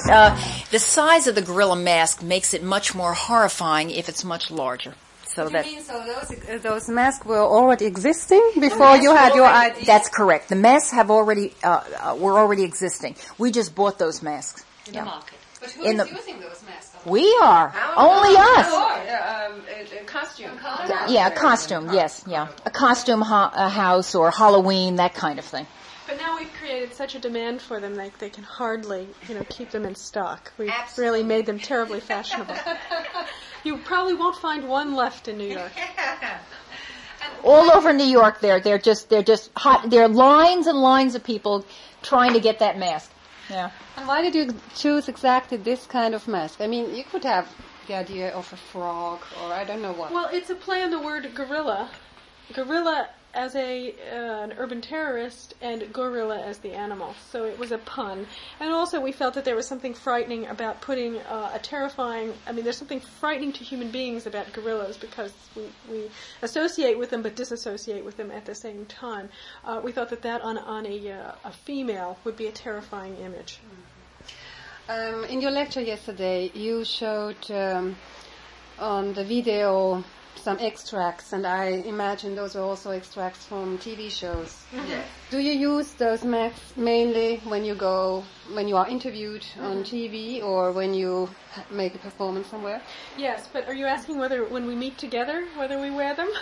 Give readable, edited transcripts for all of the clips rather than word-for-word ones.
the size of the gorilla mask makes it much more horrifying if it's much larger. So those masks were already existing before you had your idea? That's correct. The masks have already were already existing. We just bought those masks in the market. But who is using those masks? We are. Only us. A costume. Yeah, a costume. Yes, yeah, a costume house or Halloween, that kind of thing. But now we've created such a demand for them that they can hardly, keep them in stock. We've really made them terribly fashionable. You probably won't find one left in New York. All over New York, they're just hot. There are lines and lines of people trying to get that mask. Yeah. And why did you choose exactly this kind of mask? I mean, you could have the idea of a frog or I don't know what. Well, it's a play on the word gorilla. Gorilla as an urban terrorist and gorilla as the animal. So it was a pun. And also we felt that there was something frightening about putting there's something frightening to human beings about gorillas because we associate with them but disassociate with them at the same time. We thought that on a female would be a terrifying image. In your lecture yesterday, you showed on the video some extracts, and I imagine those were also extracts from TV shows. Mm-hmm. Yes. Do you use those masks mainly when you are interviewed on TV or when you make a performance somewhere? Yes, but are you asking whether when we meet together, whether we wear them?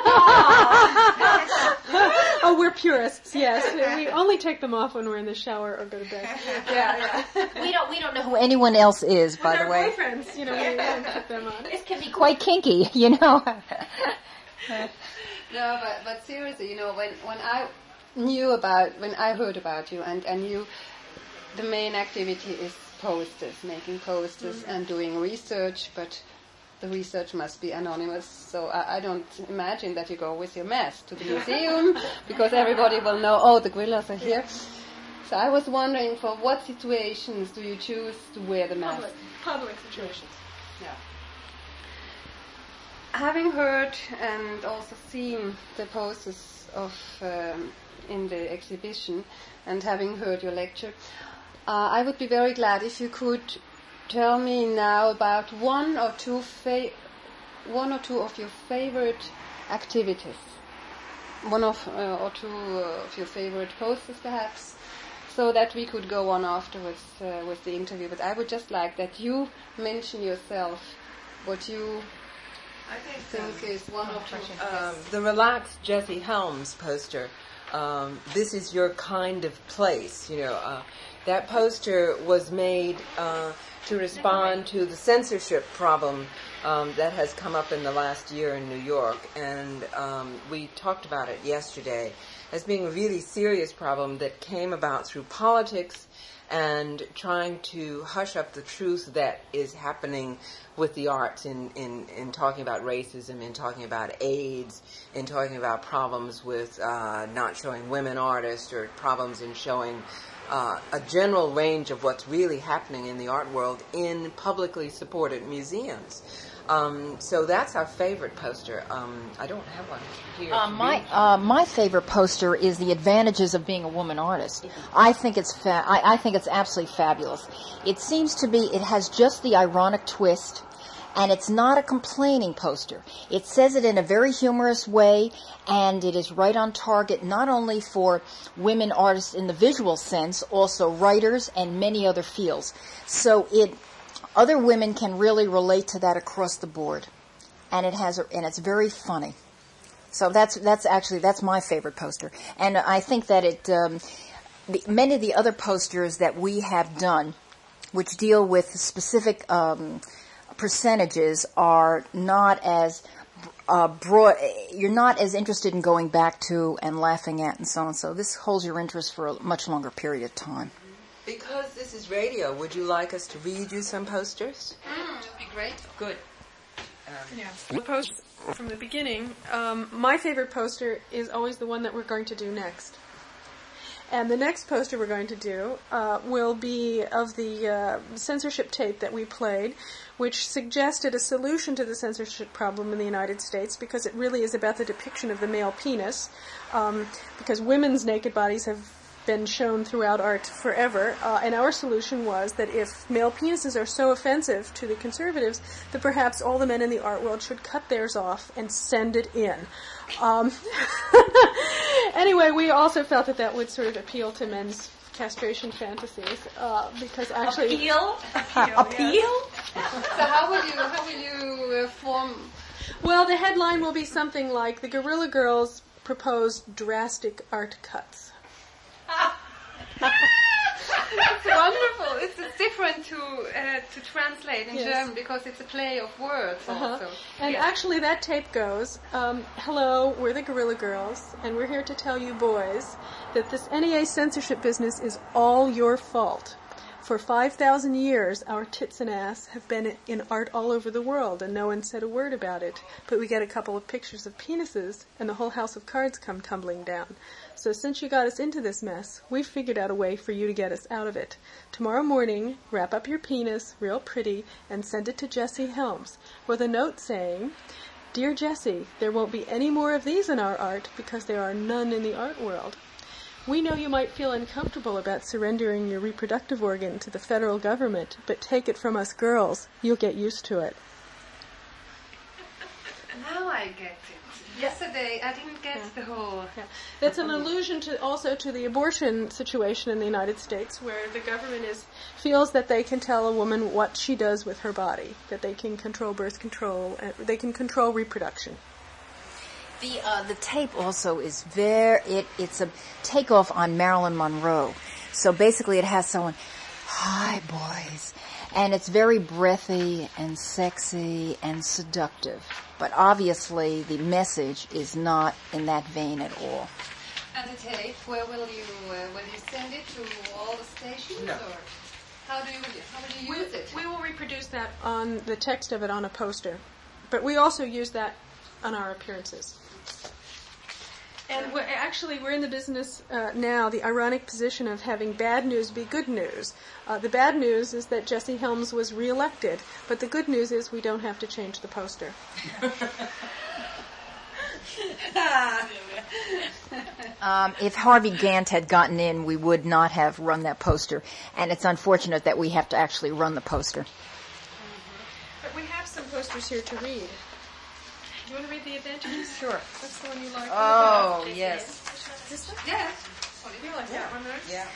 Oh, we're purists, yes. We only take them off when we're in the shower or go to bed. Yeah. We don't know who anyone else is, by the way. Boyfriends, we don't put them on. This can be quite kinky, No, but seriously, when I heard about you and you, the main activity is posters, making posters and doing research, but the research must be anonymous, so I don't imagine that you go with your mask to the museum because everybody will know, the gorillas are here. So I was wondering, for what situations do you choose to wear the mask? Public situations. Yeah. Having heard and also seen the posters in the exhibition and having heard your lecture, I would be very glad if you could tell me now about one or two of your favorite activities, one or two of your favorite posters perhaps, so that we could go on afterwards with the interview. But I would just like that you mention yourself what you think is one of the relaxed Jesse Helms poster. This is your kind of place. That poster was made to respond to the censorship problem that has come up in the last year in New York, and we talked about it yesterday as being a really serious problem that came about through politics and trying to hush up the truth that is happening with the arts in talking about racism, in talking about AIDS, in talking about problems with not showing women artists or problems in showing a general range of what's really happening in the art world in publicly supported museums. So that's our favorite poster. I don't have one here. My favorite poster is The Advantages of Being a Woman Artist. I think it's I think it's absolutely fabulous. It seems to be, it has just the ironic twist, and it's not a complaining poster. It says it in a very humorous way, and it is right on target not only for women artists in the visual sense, also writers and many other fields. So other women can really relate to that across the board, and it's very funny. So that's my favorite poster, and I think that many of the other posters that we have done, which deal with specific percentages, are not as broad. You're not as interested in going back to and laughing at and so on. So this holds your interest for a much longer period of time. Because this is radio, would you like us to read you some posters? That would be great. Good. The post from the beginning, my favorite poster is always the one that we're going to do next. And the next poster we're going to do will be of the censorship tape that we played, which suggested a solution to the censorship problem in the United States, because it really is about the depiction of the male penis, because women's naked bodies have been shown throughout art forever, and our solution was that if male penises are so offensive to the conservatives, that perhaps all the men in the art world should cut theirs off and send it in. Anyway, we also felt that would sort of appeal to men's castration fantasies, because actually... Appeal? So how will you form... Well, the headline will be something like, "The Guerrilla Girls propose drastic art cuts." It's wonderful. It's different to translate in German because it's a play of words also. And actually that tape goes, "Hello, we're the Guerrilla Girls, and we're here to tell you boys that this NEA censorship business is all your fault. For 5,000 years, our tits and ass have been in art all over the world, and no one said a word about it. But we get a couple of pictures of penises, and the whole house of cards come tumbling down. So since you got us into this mess, we've figured out a way for you to get us out of it. Tomorrow morning, wrap up your penis, real pretty, and send it to Jessie Helms, with a note saying, 'Dear Jessie, there won't be any more of these in our art because there are none in the art world. We know you might feel uncomfortable about surrendering your reproductive organ to the federal government, but take it from us girls. You'll get used to it.'" Now I get it. Yesterday I didn't get the whole... Yeah. That's an allusion also to the abortion situation in the United States, where the government feels that they can tell a woman what she does with her body, that they can control birth control, they can control reproduction. The tape also is it's a takeoff on Marilyn Monroe. So basically it has someone, "Hi boys," and it's very breathy and sexy and seductive. But obviously the message is not in that vein at all. And the tape, where will you send it to all the stations? No. Or how do you use it? We will reproduce that on the text of it on a poster. But we also use that on our appearances. And we're in the business now, the ironic position of having bad news be good news. The bad news is that Jessie Helms was reelected, but the good news is we don't have to change the poster. If Harvey Gantt had gotten in, we would not have run that poster. And it's unfortunate that we have to actually run the poster. But we have some posters here to read. Do you want to read The Advantages? Sure. That's the one you like. Oh, yes. This one? Yes. You like that one, right? Yeah.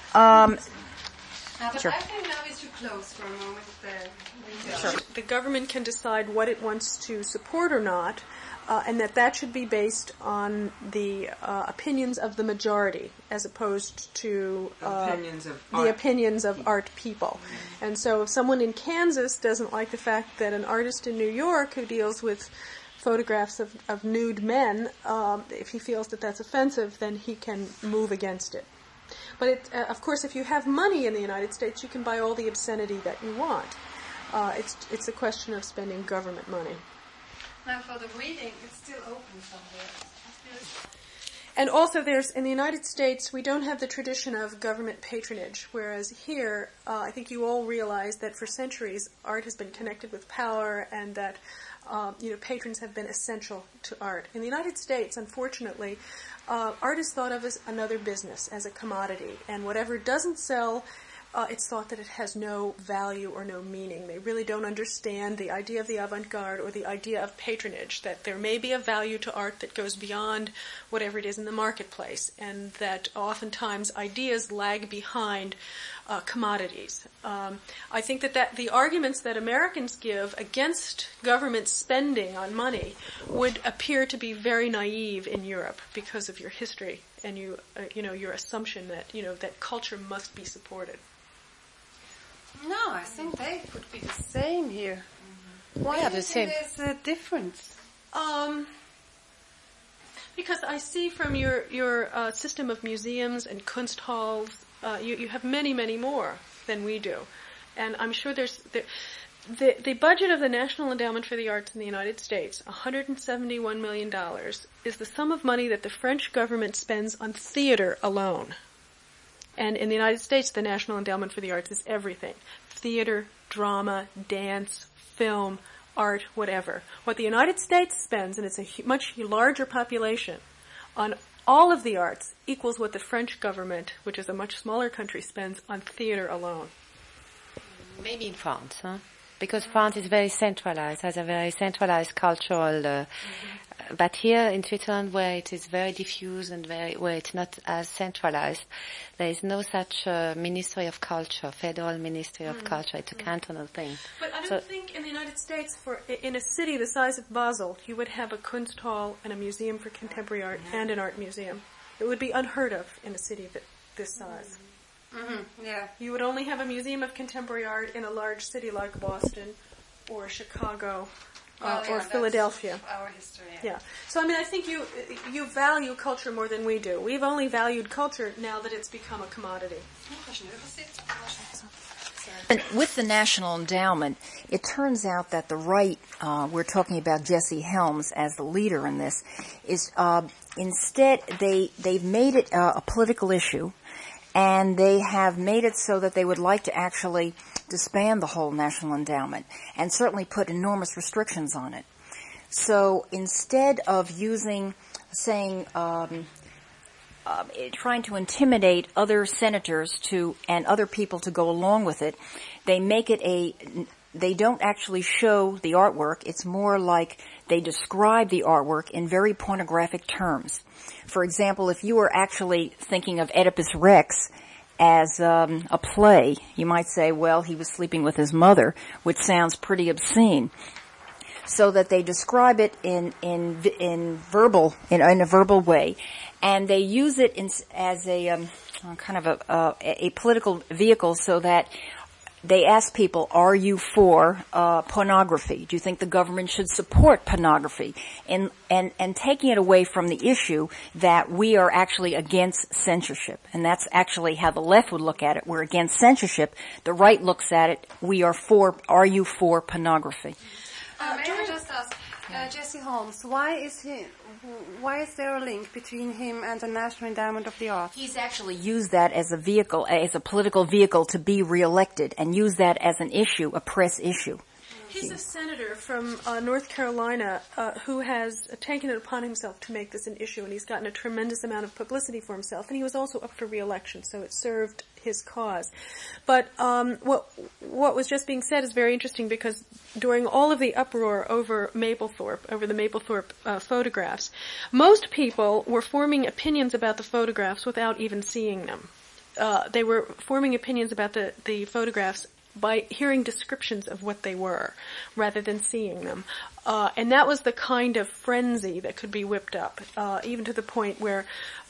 But Sure. I think now is too close for a moment. Sure. The government can decide what it wants to support or not, and that should be based on the opinions of the majority, as opposed to the opinions of art people. And so if someone in Kansas doesn't like the fact that an artist in New York who deals with photographs of nude men, if he feels that that's offensive, then he can move against it. But of course, if you have money in the United States, you can buy all the obscenity that you want. It's a question of spending government money. Now for the reading, it's still open somewhere. And also, in the United States, we don't have the tradition of government patronage, whereas here, I think you all realize that for centuries, art has been connected with power, and that patrons have been essential to art. In the United States, unfortunately, art is thought of as another business, as a commodity, and whatever doesn't sell, it's thought that it has no value or no meaning. They really don't understand the idea of the avant-garde or the idea of patronage, that there may be a value to art that goes beyond whatever it is in the marketplace, and that oftentimes ideas lag behind commodities. I think that the arguments that Americans give against government spending on money would appear to be very naive in Europe because of your history and your assumption that that culture must be supported. No, I think they would be the same here. Why Yeah, do you the same. think there's a difference? Because I see from your system of museums and Kunsthalls, you have many, many more than we do. And I'm sure the budget of the National Endowment for the Arts in the United States, $171 million, is the sum of money that the French government spends on theater alone. And in the United States, the National Endowment for the Arts is everything. Theater, drama, dance, film, art, whatever. What the United States spends, and it's a much larger population, on all of the arts equals what the French government, which is a much smaller country, spends on theater alone. Maybe in France, huh? Because France is very centralized, has a very centralized cultural, but here in Switzerland, where it is very diffuse and where it's not as centralized, there is no such Ministry of Culture, Federal Ministry of Culture. It's a cantonal thing. But I don't think in the United States, in a city the size of Basel, you would have a Kunsthal and a museum for contemporary art and an art museum. It would be unheard of in a city this size. Yeah. You would only have a museum of contemporary art in a large city like Boston or Chicago or Philadelphia. Our history. Yeah. So I think you value culture more than we do. We've only valued culture now that it's become a commodity. And with the National Endowment, it turns out that the right, we're talking about Jesse Helms as the leader in this, is instead they've made it a political issue. And they have made it so that they would like to actually disband the whole National Endowment and certainly put enormous restrictions on it. So instead of trying to intimidate other senators and other people to go along with it, they make it they don't actually show the artwork. It's more like they describe the artwork in very pornographic terms. For example, if you were actually thinking of Oedipus Rex as a play, you might say, well, he was sleeping with his mother, which sounds pretty obscene. So that they describe it in a verbal way, and they use it as a kind of a political vehicle, so that they ask people, are you for pornography? Do you think the government should support pornography? And taking it away from the issue that we are actually against censorship. And that's actually how the left would look at it. We're against censorship. The right looks at it, are you for pornography? May I just ask, Jesse Helms, why is there a link between him and the National Endowment of the Arts? He's actually used that as a vehicle, as a political vehicle to be reelected, and used that as an issue, a press issue. He's a senator from North Carolina who has taken it upon himself to make this an issue, and he's gotten a tremendous amount of publicity for himself, and he was also up for re-election, so it served his cause. But what was just being said is very interesting, because during all of the uproar over the Mapplethorpe photographs, most people were forming opinions about the photographs without even seeing them. They were forming opinions about the photographs by hearing descriptions of what they were, rather than seeing them. And that was the kind of frenzy that could be whipped up, even to the point where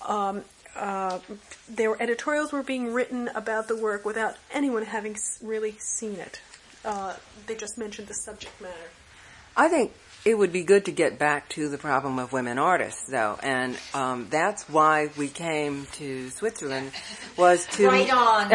editorials were being written about the work without anyone having really seen it. They just mentioned the subject matter. I think it would be good to get back to the problem of women artists, though, and that's why we came to Switzerland, was to right on.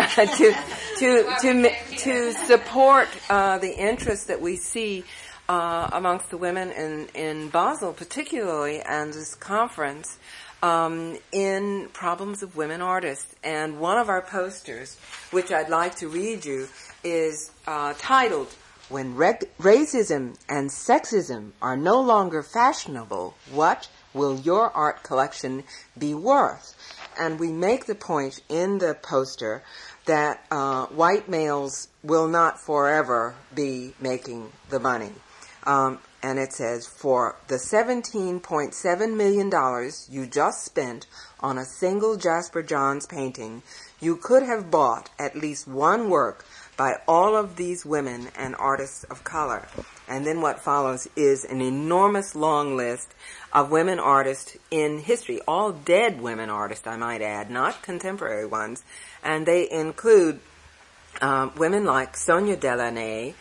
to support the interest that we see amongst the women in Basel, particularly, and this conference in problems of women artists. And one of our posters, which I'd like to read you, is titled, "When racism and sexism are no longer fashionable, what will your art collection be worth?" And we make the point in the poster that white males will not forever be making the money. And it says, for the $17.7 million you just spent on a single Jasper Johns painting, you could have bought at least one work by all of these women and artists of color. And then what follows is an enormous long list of women artists in history, all dead women artists, I might add, not contemporary ones. And they include women like Sonia Delaunay,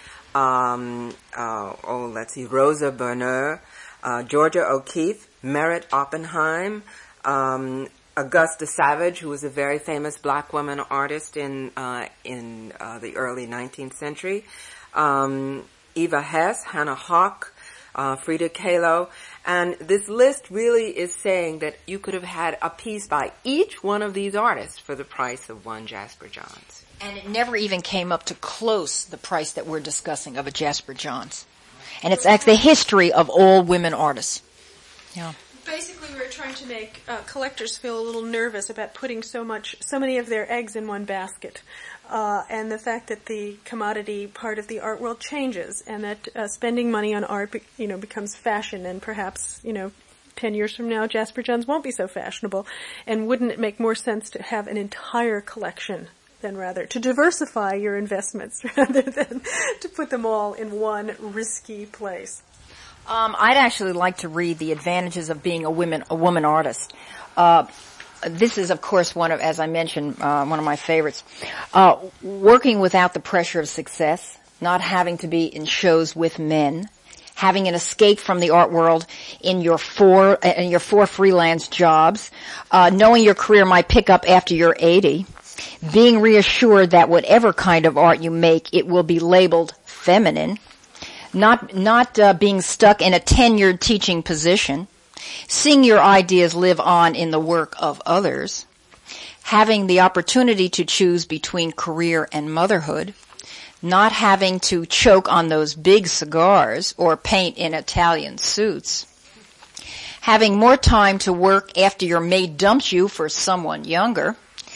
Rosa Bonheur, Georgia O'Keeffe, Merritt Oppenheim, Augusta Savage, who was a very famous black woman artist in the early 19th century, Eva Hess, Hannah Hawk, Frida Kahlo. And this list really is saying that you could have had a piece by each one of these artists for the price of one Jasper Johns. And it never even came up to close the price that we're discussing of a Jasper Johns. And it's actually the history of all women artists. Yeah. Basically, we're trying to make collectors feel a little nervous about putting so many of their eggs in one basket. And the fact that the commodity part of the art world changes, and that spending money on art, becomes fashion, and perhaps, 10 years from now, Jasper Johns won't be so fashionable. And wouldn't it make more sense to have an entire collection than rather to diversify your investments rather than to put them all in one risky place? I'd actually like to read The Advantages of Being a Woman Artist. This is, of course, as I mentioned, one of my favorites. Working without the pressure of success, not having to be in shows with men, having an escape from the art world in your four freelance jobs, knowing your career might pick up after you're 80, being reassured that whatever kind of art you make, it will be labeled feminine, not being stuck in a tenured teaching position, seeing your ideas live on in the work of others, having the opportunity to choose between career and motherhood, not having to choke on those big cigars or paint in Italian suits, having more time to work after your maid dumps you for someone younger,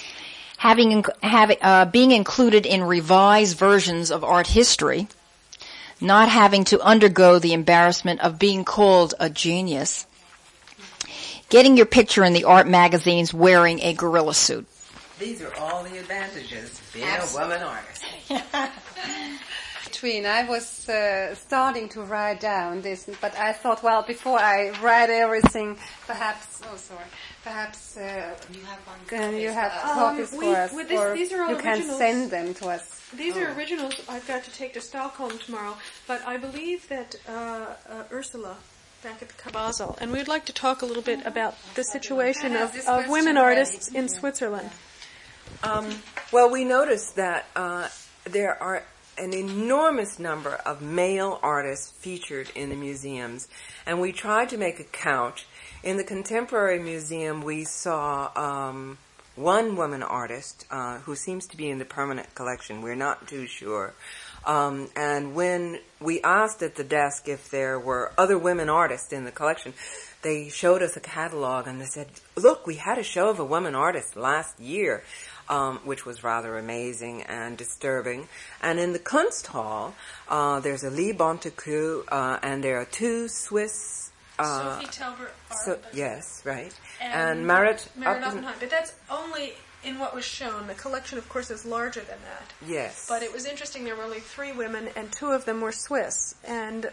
being included in revised versions of art history, not having to undergo the embarrassment of being called a genius, getting your picture in the art magazines wearing a gorilla suit. These are all the advantages of being a woman artist. I was starting to write down this, but I thought, well, before I write everything, perhaps you have copies for us, these are all you can originals. send them to us. These are originals I've got to take to Stockholm tomorrow, but I believe that Ursula back at the Basel, and we'd like to talk a little bit about the situation of women artists in Switzerland. Well, we noticed that there are an enormous number of male artists featured in the museums, and we tried to make a count. In the Contemporary Museum, we saw one woman artist who seems to be in the permanent collection. We're not too sure. And when we asked at the desk if there were other women artists in the collection, they showed us a catalog and they said, look, we had a show of a woman artist last year, which was rather amazing and disturbing. And in the Kunsthall, there's a Lee Bontecu, and there are two Swiss... Sophie Telber. Yes, right. And Marit Oppenheim. But that's only in what was shown. The collection, of course, is larger than that. Yes. But it was interesting. There were only 3 women, and 2 of them were Swiss. And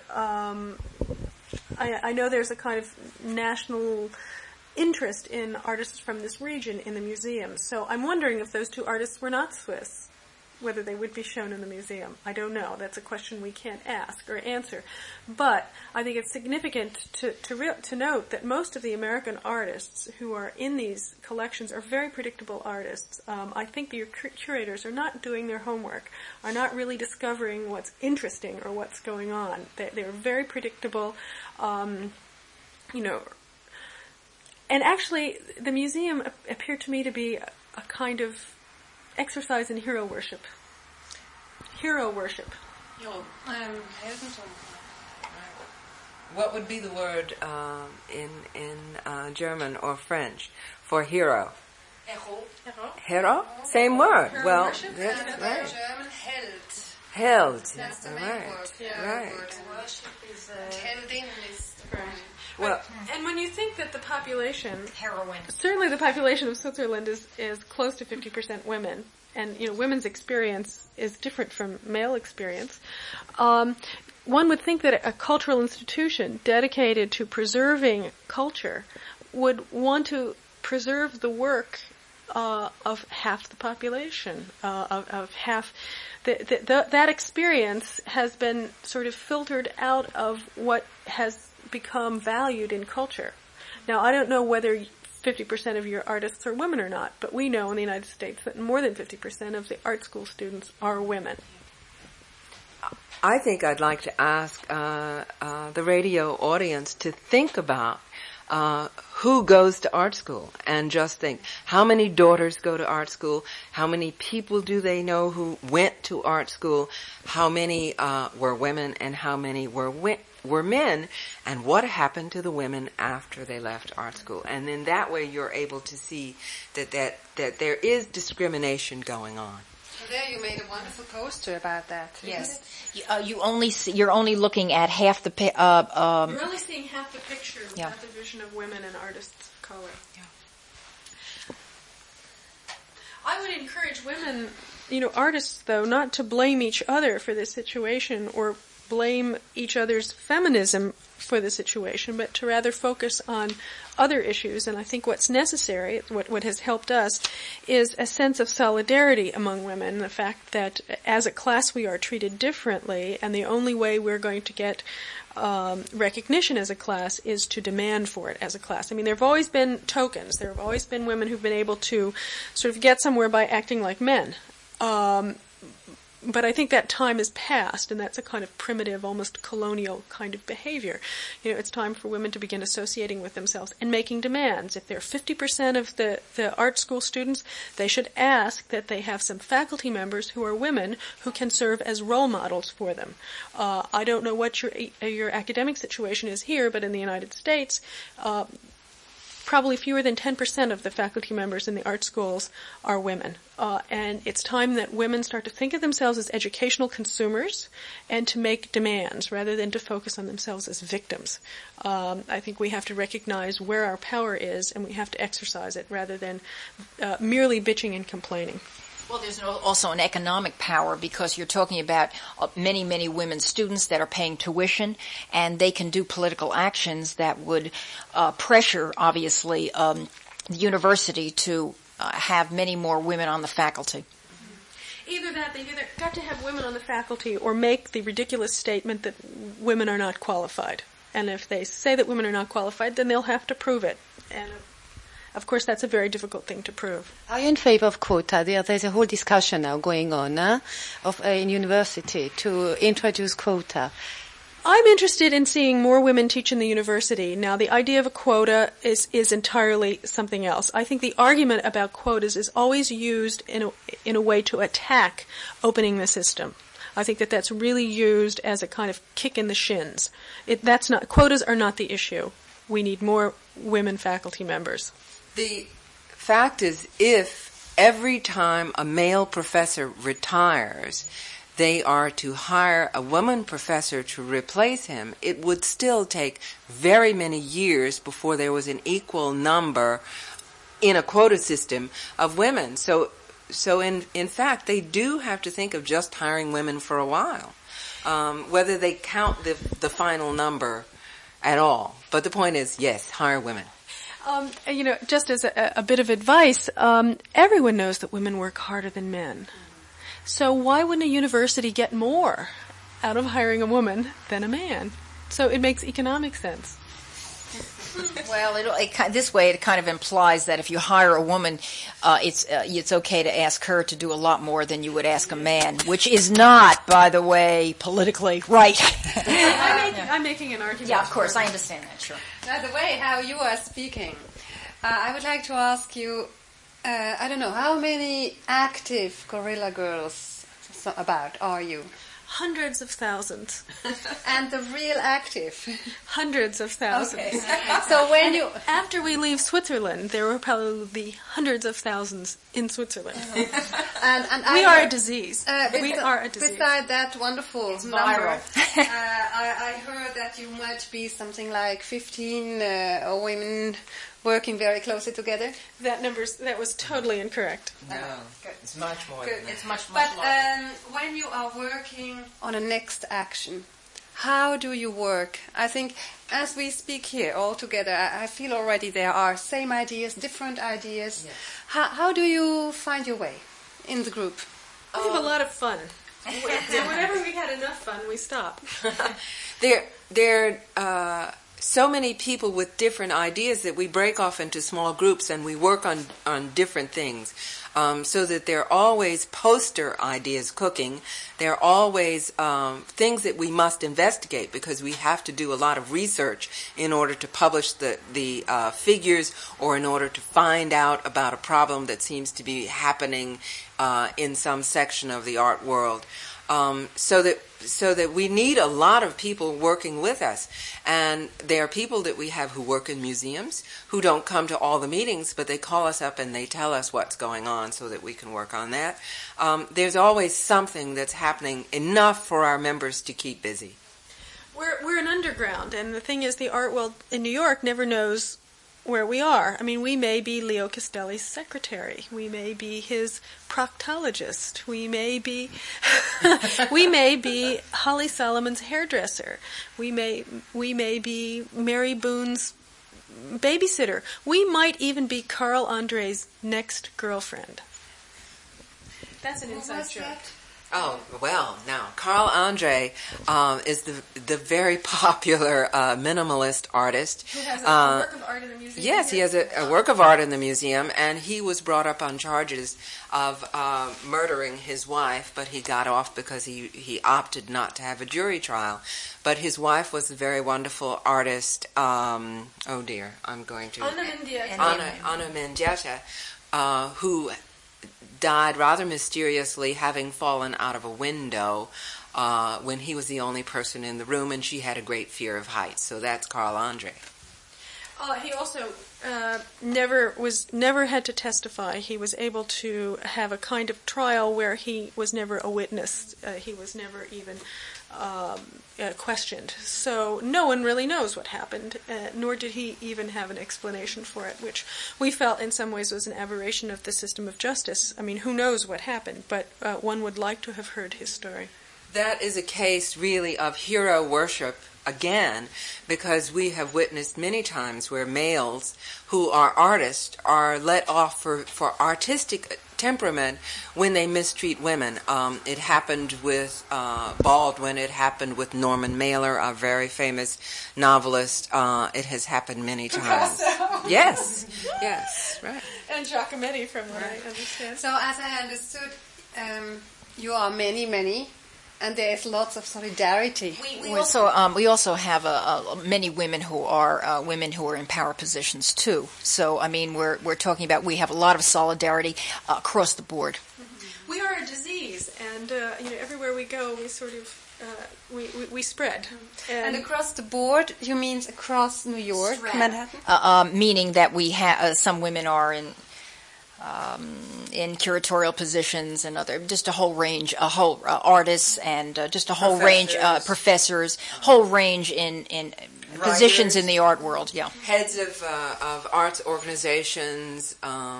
I know there's a kind of national interest in artists from this region in the museum. So I'm wondering if those 2 artists were not Swiss, whether they would be shown in the museum. I don't know. That's a question we can't ask or answer. But I think it's significant to note that most of the American artists who are in these collections are very predictable artists. I think the curators are not doing their homework, are not really discovering what's interesting or what's going on. They're very predictable, And actually, the museum appeared to me to be a kind of exercise in hero worship. Hero worship. What would be the word in German or French for hero? Hero? Same word. Hero well, worship? that's right. German Held. Held. That's the main Right. word. Right. Worship is Heldin is the word. Well, And when you think that the population, Heroine. certainly the population of Switzerland is close to 50% women, and women's experience is different from male experience, one would think that a cultural institution dedicated to preserving culture would want to preserve the work of half the population, of half. That experience has been sort of filtered out of what has become valued in culture. Now, I don't know whether 50% of your artists are women or not, but we know in the United States that more than 50% of the art school students are women. I think I'd like to ask the radio audience to think about who goes to art school, and just think, how many daughters go to art school? How many people do they know who went to art school? How many were women, and how many were men? And what happened to the women after they left art school? And then that way you're able to see that there is discrimination going on. So there you made a wonderful poster about that. Yes. You're only looking at half the You're only seeing half the picture of Yeah. the division of women and artists of color. Yeah. I would encourage women, artists though, not to blame each other for this situation or blame each other's feminism for the situation, but to rather focus on other issues. And I think what's necessary, what has helped us, is a sense of solidarity among women, the fact that as a class we are treated differently, and the only way we're going to get recognition as a class is to demand for it as a class. I mean, there have always been tokens. There have always been women who've been able to sort of get somewhere by acting like men. But I think that time is past, and that's a kind of primitive, almost colonial kind of behavior. It's time for women to begin associating with themselves and making demands. If they're 50% of the art school students, they should ask that they have some faculty members who are women who can serve as role models for them. I don't know what your academic situation is here, but in the United States, probably fewer than 10% of the faculty members in the art schools are women. And it's time that women start to think of themselves as educational consumers and to make demands rather than to focus on themselves as victims. I think we have to recognize where our power is, and we have to exercise it rather than merely bitching and complaining. Well, there's also an economic power, because you're talking about many, many women students that are paying tuition, and they can do political actions that would pressure, obviously, the university to have many more women on the faculty. Either that, they've either got to have women on the faculty or make the ridiculous statement that women are not qualified. And if they say that women are not qualified, then they'll have to prove it. And of course, that's a very difficult thing to prove. Are you in favor of quota? There's a whole discussion now going on in university to introduce quota. I'm interested in seeing more women teach in the university. Now, the idea of a quota is entirely something else. I think the argument about quotas is always used in a way to attack opening the system. I think that's really used as a kind of kick in the shins. Quotas are not the issue. We need more women faculty members. The fact is, if every time a male professor retires, they are to hire a woman professor to replace him, it would still take very many years before there was an equal number in a quota system of women. So in fact, they do have to think of just hiring women for a while, whether they count the final number at all. But the point is, yes, hire women. Just as a bit of advice, everyone knows that women work harder than men. So why wouldn't a university get more out of hiring a woman than a man? So it makes economic sense. Well, this way it kind of implies that if you hire a woman, it's okay to ask her to do a lot more than you would ask a man, which is not, by the way, politically right. I'm making an argument. Yeah, of course, I understand that, sure. By the way, how you are speaking, I would like to ask you, I don't know, how many active Guerrilla Girls about are you? Hundreds of thousands. And the real active? Hundreds of thousands. Okay. So when you... After we leave Switzerland, there will probably be hundreds of thousands in Switzerland. and we are a disease. We are a disease. Beside that wonderful number, I heard that you might be something like 15 women working very closely together. That was totally incorrect. No, it's much more than that. It's much But larger. when you are working on a next action, how do you work? I think as we speak here all together, I feel already there are same ideas, different ideas. Yes. How do you find your way in the group? We have a lot of fun. Whenever we had enough fun, we stop. There so many people with different ideas that we break off into small groups and we work on different things. So that there are always poster ideas cooking. There are always things that we must investigate because we have to do a lot of research in order to publish the figures or in order to find out about a problem that seems to be happening in some section of the art world. So that we need a lot of people working with us. And there are people that we have who work in museums who don't come to all the meetings, but they call us up and they tell us what's going on so that we can work on that. There's always something that's happening enough for our members to keep busy. We're an underground, and the thing is the art world in New York never knows where we are. I mean, we may be Leo Castelli's secretary. We may be his proctologist. We may be Holly Solomon's hairdresser. We may be Mary Boone's babysitter. We might even be Carl Andre's next girlfriend. That's an inside joke. Oh, well, now, Carl Andre is the very popular minimalist artist. Who has a work of art in the museum? Yes, he has a work of art in the museum, and he was brought up on charges of murdering his wife, but he got off because he opted not to have a jury trial. But his wife was a very wonderful artist. Oh, dear, I'm going to... Anna Mendieta, who died rather mysteriously, having fallen out of a window when he was the only person in the room, and she had a great fear of heights. So that's Carl Andre. He also never had to testify. He was able to have a kind of trial where he was never a witness. He was never even questioned. So no one really knows what happened, nor did he even have an explanation for it, which we felt in some ways was an aberration of the system of justice. I mean, who knows what happened, but one would like to have heard his story. That is a case really of hero worship again, because we have witnessed many times where males who are artists are let off for artistic temperament when they mistreat women. It happened with Baldwin. It happened with Norman Mailer, a very famous novelist. It has happened many times. Yes, right. And Giacometti, from what I understand. So as I understood, you are many, and there is lots of solidarity. We also have many women who are in power positions too. So I mean, we're talking about, we have a lot of solidarity across the board. Mm-hmm. We are a disease, and everywhere we go, we sort of we spread. And across the board, you mean across New York, Manhattan? Meaning that we have some women are in curatorial positions and just a whole range, artists and just a whole range, professors, whole range in positions in the art world. Yeah, heads of arts organizations,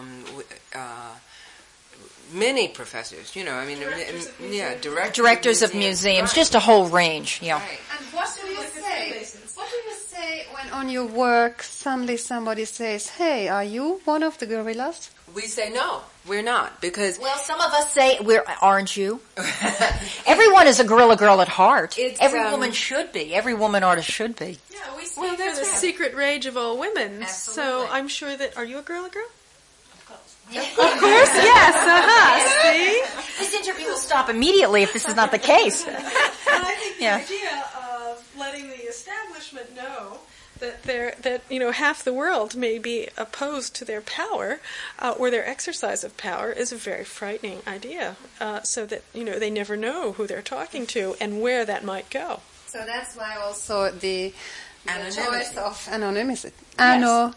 many professors. Directors of museums, right. Just a whole range. Yeah. Right. And what do you say? What do you say when on your work suddenly somebody says, "Hey, are you one of the gorillas?" We say no, we're not, because... Well, some of us say, aren't you? Everyone is a gorilla girl at heart. Every woman should be. Every woman artist should be. Yeah, we speak for the secret rage of all women. Absolutely. So I'm sure that... Are you a gorilla girl? Of course. Yeah. Of course, yes. See? This interview will stop immediately if this is not the case. And I think the idea of letting the establishment know that half the world may be opposed to their power or their exercise of power is a very frightening idea. So that they never know who they're talking to and where that might go. So that's why also the choice of anonymity. Anonymity.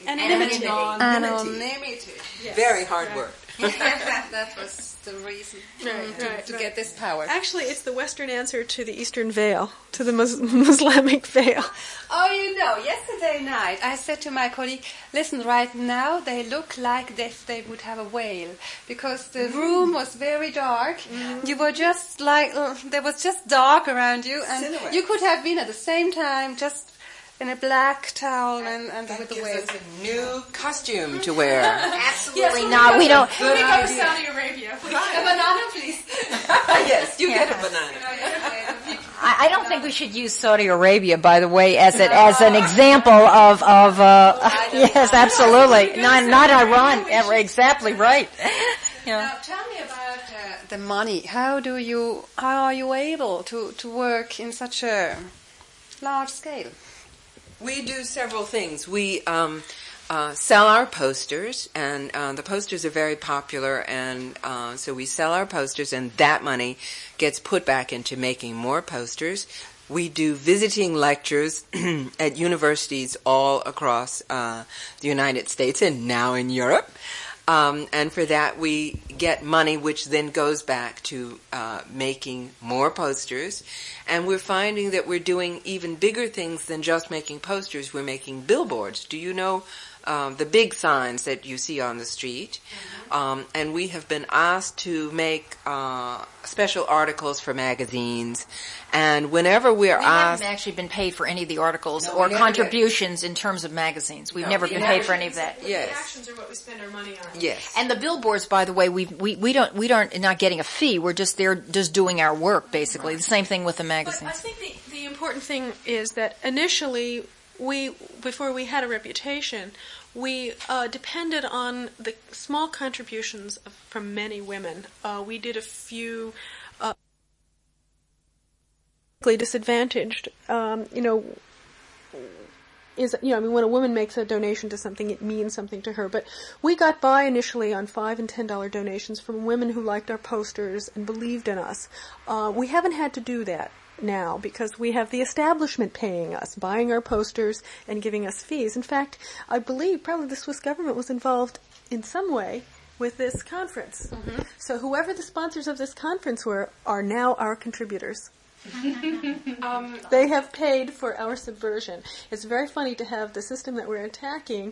Yes. Very hard word. That was the reason to get this power. Actually, it's the Western answer to the Eastern veil, to the Islamic veil. Oh, yesterday night I said to my colleague, listen, right now they look like if they would have a whale, because the room was very dark. You were just like, there was just dark around you, and silhouette. You could have been at the same time just in a black towel and with the whale. It's a new costume to wear. Absolutely not. We don't. We go to Saudi Arabia. A banana, please. Yes, you get a banana. I don't think we should use Saudi Arabia, by the way, as an example of yes, absolutely. Not Iran. Exactly right. Now, tell me about the money. How are you able to work in such a large scale? We do several things. We sell our posters, and the posters are very popular, and so we sell our posters, and that money gets put back into making more posters. We do visiting lectures at universities all across the United States and now in Europe. And for that we get money which then goes back to making more posters. And we're finding that we're doing even bigger things than just making posters. We're making billboards. Do you know the big signs that you see on the street? And we have been asked to make special articles for magazines. And whenever we haven't actually been paid for any of the articles or contributions in terms of magazines. We've never been paid for any of that. Yes. The actions are what we spend our money on. Yes. And the billboards, by the way, we don't not getting a fee. We're just doing our work basically. The same thing with the magazines. But I think the important thing is that initially before we had a reputation, we depended on the small contributions from many women. We did a few disadvantaged. When a woman makes a donation to something, it means something to her. But we got by initially on $5 and $10 donations from women who liked our posters and believed in us. We haven't had to do that now because we have the establishment paying us, buying our posters and giving us fees. In fact, I believe probably the Swiss government was involved in some way with this conference. Mm-hmm. So whoever the sponsors of this conference were are now our contributors. They have paid for our subversion. It's very funny to have the system that we're attacking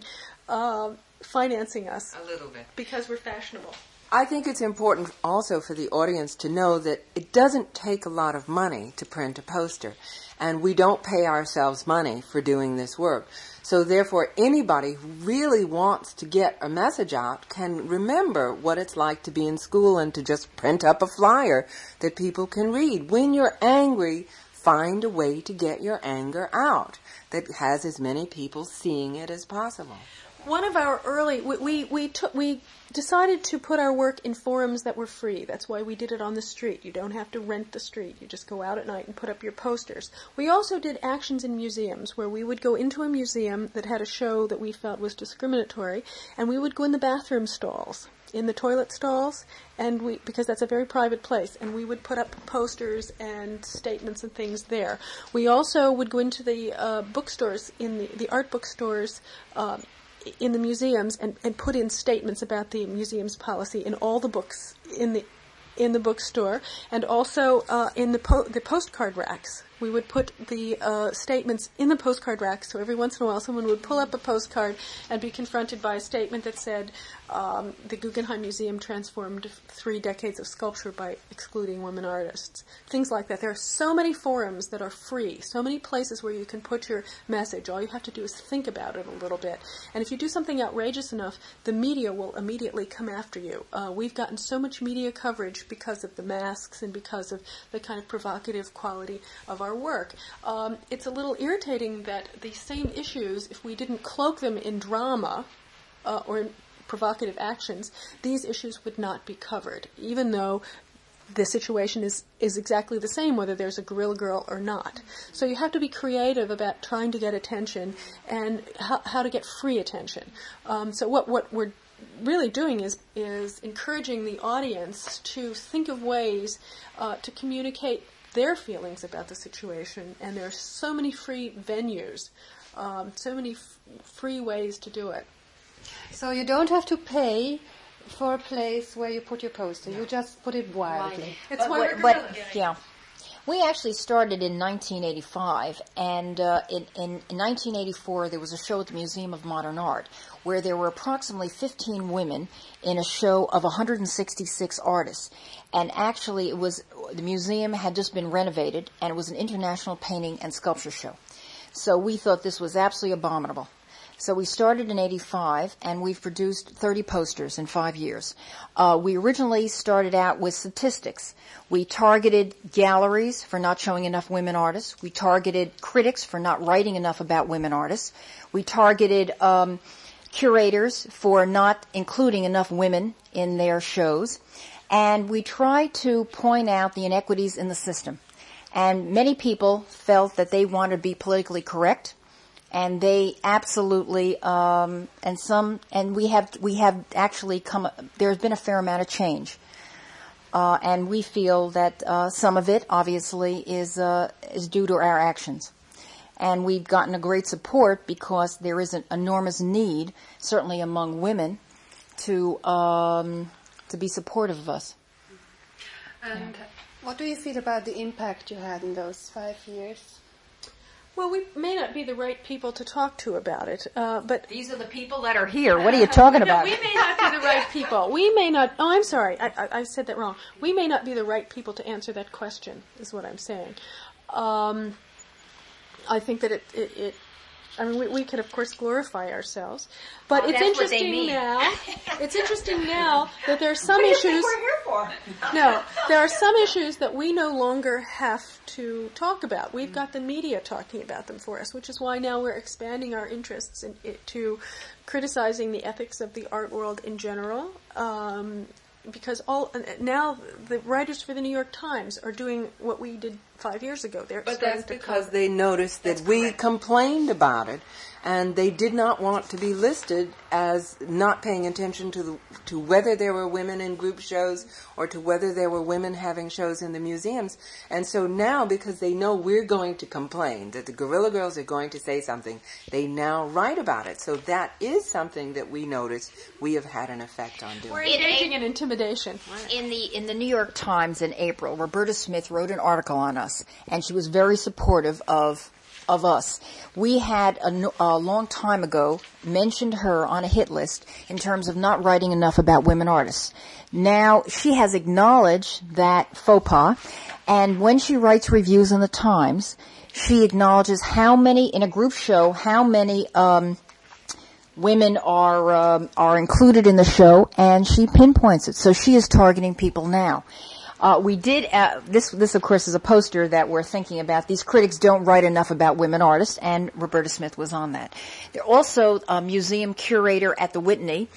financing us. A little bit. Because we're fashionable. I think it's important also for the audience to know that it doesn't take a lot of money to print a poster, and we don't pay ourselves money for doing this work. So therefore, anybody who really wants to get a message out can remember what it's like to be in school and to just print up a flyer that people can read. When you're angry, find a way to get your anger out that has as many people seeing it as possible. One of our early, we decided to put our work in forums that were free. That's why we did it on the street. You don't have to rent the street. You just go out at night and put up your posters. We also did actions in museums where we would go into a museum that had a show that we felt was discriminatory, and we would go in the bathroom stalls, in the toilet stalls, and because that's a very private place, and we would put up posters and statements and things there. We also would go into the bookstores, in the art bookstores, in the museums and put in statements about the museum's policy in all the books in the bookstore, and also in the postcard racks. We would put the statements in the postcard racks, so every once in a while someone would pull up a postcard and be confronted by a statement that said, the Guggenheim Museum transformed 3 decades of sculpture by excluding women artists. Things like that. There are so many forums that are free, so many places where you can put your message. All you have to do is think about it a little bit. And if you do something outrageous enough, the media will immediately come after you. We've gotten so much media coverage because of the masks and because of the kind of provocative quality of our work. It's a little irritating that these same issues, if we didn't cloak them in drama or in provocative actions, these issues would not be covered, even though the situation is exactly the same whether there's a Guerrilla Girl or not. So you have to be creative about trying to get attention and how to get free attention. So what we're really doing is encouraging the audience to think of ways to communicate their feelings about the situation, and there are so many free venues, so many free ways to do it. So you don't have to pay for a place where you put your poster. You just put it wildly. It's yeah. We actually started in 1985, and in 1984 there was a show at the Museum of Modern Art where there were approximately 15 women in a show of 166 artists. And actually the museum had just been renovated, and it was an international painting and sculpture show. So we thought this was absolutely abominable. So we started in 85, and we've produced 30 posters in 5 years. We originally started out with statistics. We targeted galleries for not showing enough women artists. We targeted critics for not writing enough about women artists. We targeted curators for not including enough women in their shows. And we tried to point out the inequities in the system. And many people felt that they wanted to be politically correct. And they absolutely, we have actually there's been a fair amount of change. And we feel that, some of it obviously is due to our actions. And we've gotten a great support because there is an enormous need, certainly among women, to be supportive of us. And what do you feel about the impact you had in those 5 years? Well, we may not be the right people to talk to about it, but these are the people that are here. What are you talking about? We may not be the right people. We may not. Oh, I'm sorry. I said that wrong. We may not be the right people to answer that question. Is what I'm saying. I think that it I mean, we could of course glorify ourselves, but it's interesting now. It's interesting now that there are some issues. What do you think we're here for? No, there are some issues that we no longer have to talk about. We've got the media talking about them for us, which is why now we're expanding our interests to criticizing the ethics of the art world in general. Because now the writers for the New York Times are doing what we did 5 years ago. But that's because they noticed that we complained about it, and they did not want to be listed as not paying attention to whether there were women in group shows or to whether there were women having shows in the museums. And so now, because they know we're going to complain, that the Guerrilla Girls are going to say something, they now write about it. So that is something that we notice we have had an effect on doing. We're engaging in intimidation. In the New York Times in April, Roberta Smith wrote an article on us, and she was very supportive of us. We had a long time ago mentioned her on a hit list in terms of not writing enough about women artists. Now she has acknowledged that faux pas, and when she writes reviews in the Times, she acknowledges how many in a group show, how many women are included in the show, and she pinpoints it. So she is targeting people now. We did, this of course is a poster that we're thinking about. These critics don't write enough about women artists, and Roberta Smith was on that. There also a museum curator at the Whitney,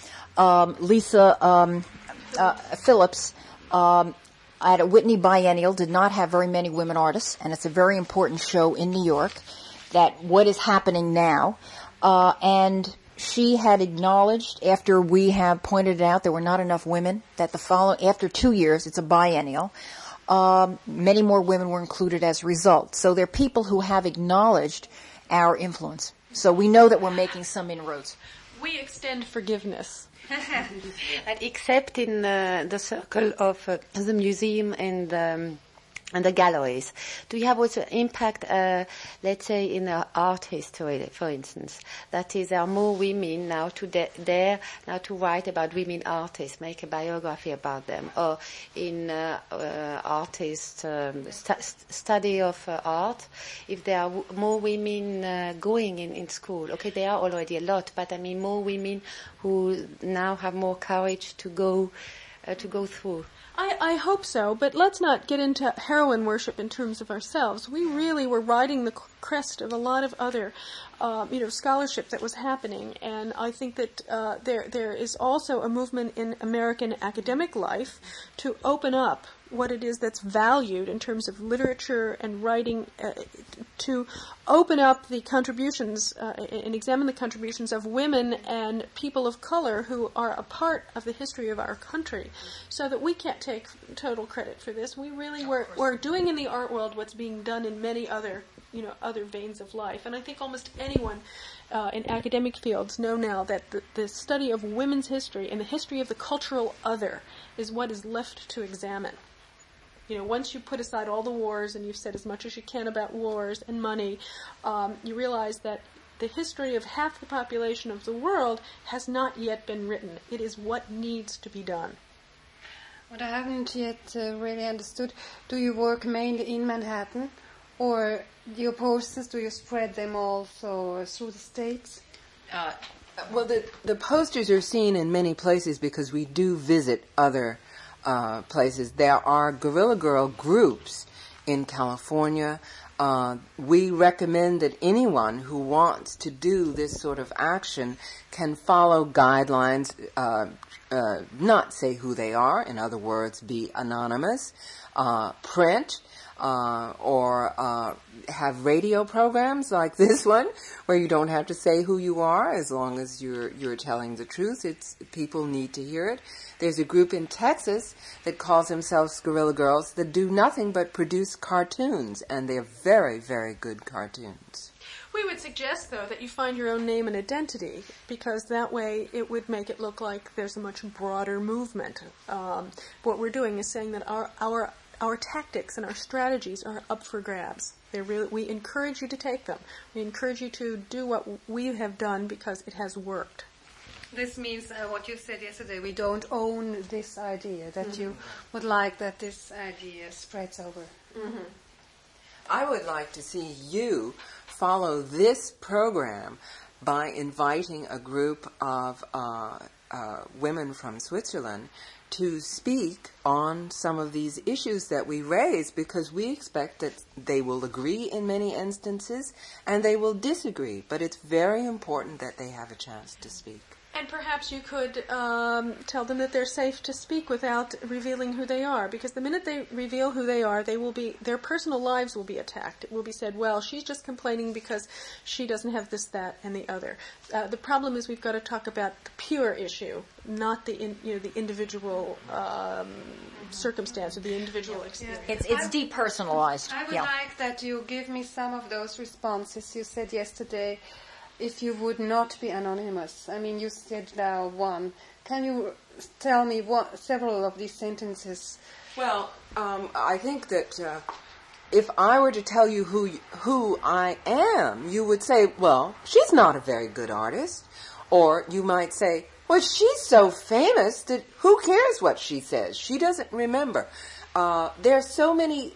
Lisa Phillips, at a Whitney Biennial did not have very many women artists, and it's a very important show in New York, that what is happening now, and she had acknowledged, after we have pointed out there were not enough women, that after 2 years, it's a biennial, many more women were included as a result. So there are people who have acknowledged our influence. So we know that we're making some inroads. We extend forgiveness. Except in the circle of the museum and the galleries. Do you have also impact, let's say, in art history, for instance? That is, there are more women now to dare now to write about women artists, make a biography about them, or in artist study of art. If there are more women going in school, okay, there are already a lot, but I mean more women who now have more courage to go through. I hope so, but let's not get into heroine worship in terms of ourselves. We really were riding the crest of a lot of other, scholarship that was happening, and I think that there is also a movement in American academic life to open up what it is that's valued in terms of literature and writing, to open up the contributions and examine the contributions of women and people of color who are a part of the history of our country, so that we can't take total credit for this. We really we're doing in the art world what's being done in many other veins of life, and I think almost anyone in academic fields know now that the study of women's history and the history of the cultural other is what is left to examine. Once you put aside all the wars and you've said as much as you can about wars and money, you realize that the history of half the population of the world has not yet been written. It is what needs to be done. What I haven't yet really understood, do you work mainly in Manhattan, or your posters, do you spread them also through the States? Well, the posters are seen in many places because we do visit other places. There are Guerrilla Girl groups in California. We recommend that anyone who wants to do this sort of action can follow guidelines, not say who they are, in other words, be anonymous, print, or have radio programs like this one, where you don't have to say who you are as long as you're telling the truth. People need to hear it. There's a group in Texas that calls themselves Guerrilla Girls that do nothing but produce cartoons, and they're very, very good cartoons. We would suggest, though, that you find your own name and identity, because that way it would make it look like there's a much broader movement. What we're doing is saying that our tactics and our strategies are up for grabs. We encourage you to take them. We encourage you to do what we have done because it has worked. This means what you said yesterday, we don't own this idea, that you would like that this idea spreads over. Mm-hmm. I would like to see you follow this program by inviting a group of women from Switzerland to speak on some of these issues that we raise, because we expect that they will agree in many instances and they will disagree, but it's very important that they have a chance to speak. And perhaps you could tell them that they're safe to speak without revealing who they are, because the minute they reveal who they are, their personal lives will be attacked. It will be said, well, she's just complaining because she doesn't have this, that, and the other. The problem is we've got to talk about the pure issue, not the individual circumstance or the individual experience. It's depersonalized. I would like that you give me some of those responses you said yesterday. If you would not be anonymous, I mean, you said now one. Can you tell me several of these sentences? Well, I think that if I were to tell you who I am, you would say, well, she's not a very good artist. Or you might say, well, she's so famous that who cares what she says? She doesn't remember. There are so many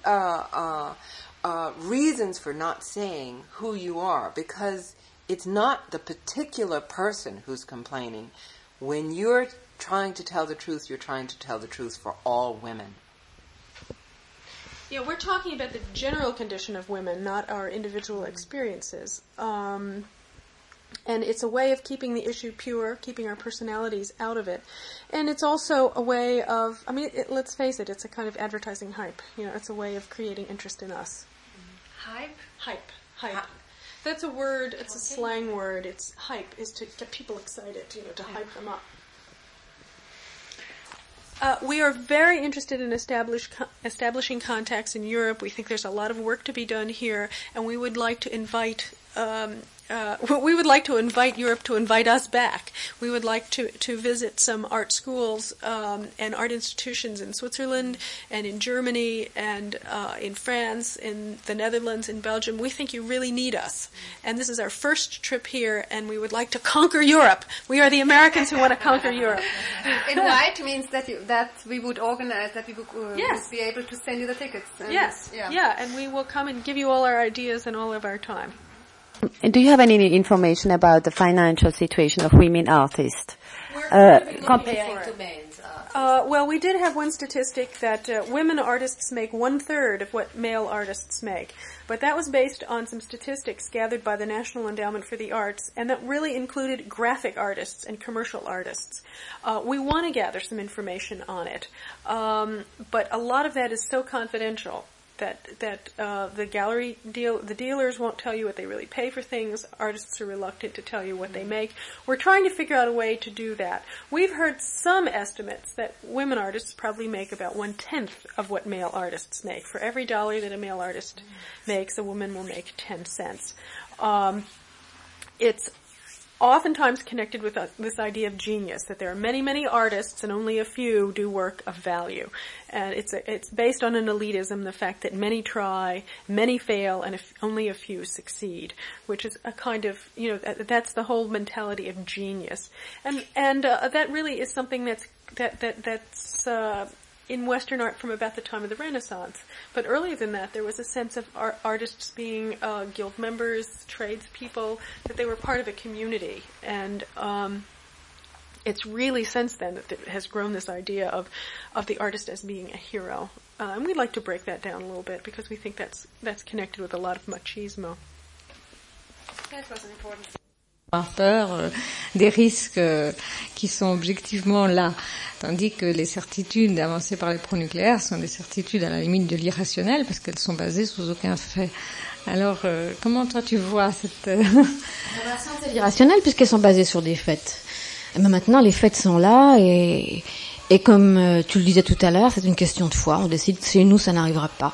reasons for not saying who you are, because it's not the particular person who's complaining. When you're trying to tell the truth, you're trying to tell the truth for all women. Yeah, we're talking about the general condition of women, not our individual experiences. And it's a way of keeping the issue pure, keeping our personalities out of it. And it's also a way of, let's face it, it's a kind of advertising hype. It's a way of creating interest in us. Hype? Hype. That's a word, it's a slang word. It's hype, is to get people excited, to hype them up. We are very interested in establishing contacts in Europe. We think there's a lot of work to be done here, and we would like to invite Europe to invite us back. We would like to visit some art schools and art institutions in Switzerland and in Germany and in France, in the Netherlands, in Belgium. We think you really need us. And this is our first trip here, and we would like to conquer Europe. We are the Americans who want to conquer Europe. Invite means that we would organize, that we would be able to send you the tickets. Yes, and we will come and give you all our ideas and all of our time. Do you have any information about the financial situation of women artists? Comparing to men's artists. Well, we did have one statistic that women artists make 1/3 of what male artists make. But that was based on some statistics gathered by the National Endowment for the Arts, and that really included graphic artists and commercial artists. We want to gather some information on it, but a lot of that is so confidential that the dealers won't tell you what they really pay for things. Artists are reluctant to tell you what they make. We're trying to figure out a way to do that. We've heard some estimates that women artists probably make about 1/10 of what male artists make. For every dollar that a male artist makes, a woman will make 10 cents. It's oftentimes connected with this idea of genius, that there are many, many artists and only a few do work of value. And it's based on an elitism, the fact that many try, many fail, and only a few succeed, which is a kind of, that's the whole mentality of genius. And that really is something that's in Western art from about the time of the Renaissance. But earlier than that, there was a sense of artists being guild members, tradespeople, that they were part of a community. And it's really since then that it has grown this idea of the artist as being a hero. And we'd like to break that down a little bit because we think that's connected with a lot of machismo. That was an important. Peur des risques qui sont objectivement là, tandis que les certitudes avancées par les pronucléaires sont des certitudes à la limite de l'irrationnel parce qu'elles sont basées sous aucun fait. Alors, comment toi tu vois cette... C'est l'irrationnel puisqu'elles sont basées sur des faits. Mais maintenant, les faits sont là et comme tu le disais tout à l'heure, c'est une question de foi. On décide, chez nous, ça n'arrivera pas.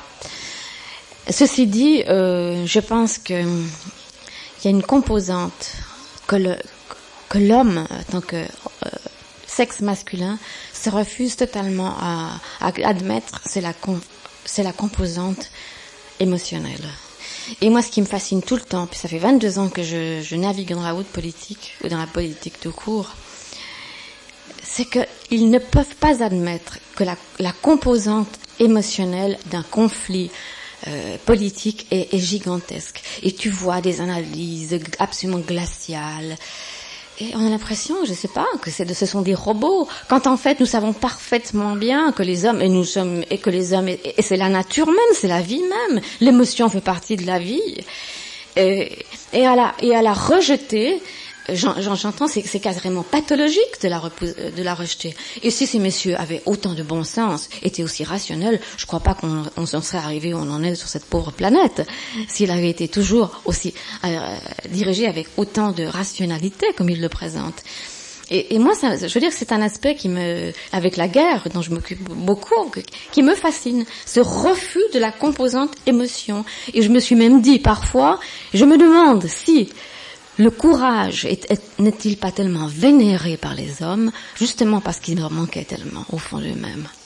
Ceci dit, je pense que il y a une composante que l'homme, en tant que sexe masculin, se refuse totalement à admettre, c'est la composante émotionnelle. Et moi, ce qui me fascine tout le temps, puis ça fait 22 ans que je navigue dans la haute politique, ou dans la politique tout court, c'est qu'ils ne peuvent pas admettre que la composante émotionnelle d'un conflit politique est gigantesque. Et tu vois des analyses absolument glaciales. Et on a l'impression, je sais pas, que ce sont des robots. Quand en fait, nous savons parfaitement bien que les hommes, et c'est la nature même, c'est la vie même. L'émotion fait partie de la vie. Et à la rejeter, j'entends, c'est carrément pathologique de la rejeter. Et si ces messieurs avaient autant de bon sens, étaient aussi rationnels, je crois pas qu'on serait arrivé où on en est sur cette pauvre planète. S'il avait été toujours aussi dirigé avec autant de rationalité comme il le présente. Et moi, je veux dire que c'est un aspect avec la guerre, dont je m'occupe beaucoup, qui me fascine. Ce refus de la composante émotion. Et je me suis même dit, parfois, je me demande si le courage n'est-il pas tellement vénéré par les hommes, justement parce qu'il leur manquait tellement au fond d'eux-mêmes.